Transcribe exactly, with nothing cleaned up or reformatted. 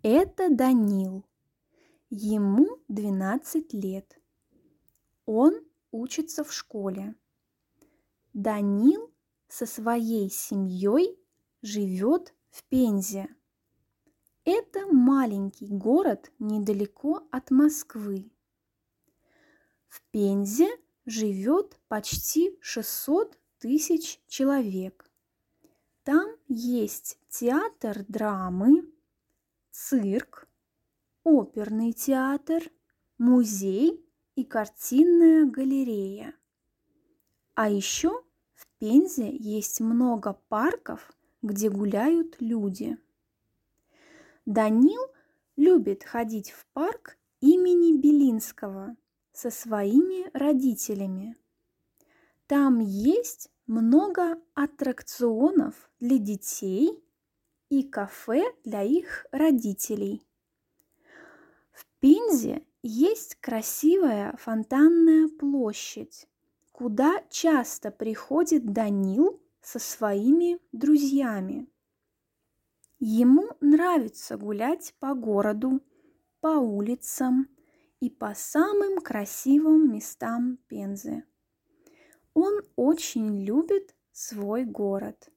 Это Данил. Ему двенадцать лет. Он учится в школе. Данил со своей семьей живет в Пензе. Это маленький город недалеко от Москвы. В Пензе живет почти шестьсот тысяч человек. Там есть театр драмы, цирк, оперный театр, музей и картинная галерея. А еще в Пензе есть много парков, где гуляют люди. Данил любит ходить в парк имени Белинского со своими родителями. Там есть много аттракционов для детей и кафе для их родителей. В Пензе есть красивая фонтанная площадь, куда часто приходит Данил со своими друзьями. Ему нравится гулять по городу, по улицам и по самым красивым местам Пензы. Он очень любит свой город.